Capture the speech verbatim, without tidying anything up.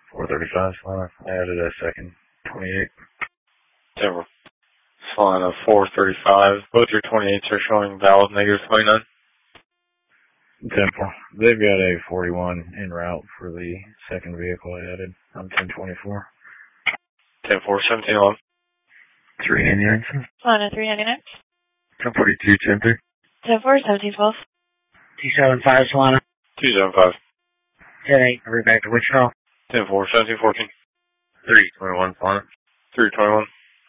four thirty-five, Solana. I added a second, twenty-eight. Denver. Solana, four thirty-five. Both your twenty-eights are showing valid, negative twenty-nine. Temple. They've got a forty-one en route for the second vehicle I added on ten twenty-four. ten four, seventeen eleven. three ninety-nine. Solana, three ninety-nine. ten forty-two, ten three. ten four, seventeen twelve. two seven five, Solana. two seven five. ten eight, hurry back to Wichita. ten four, seventeen fourteen. three twenty-one, Solana. three twenty-one.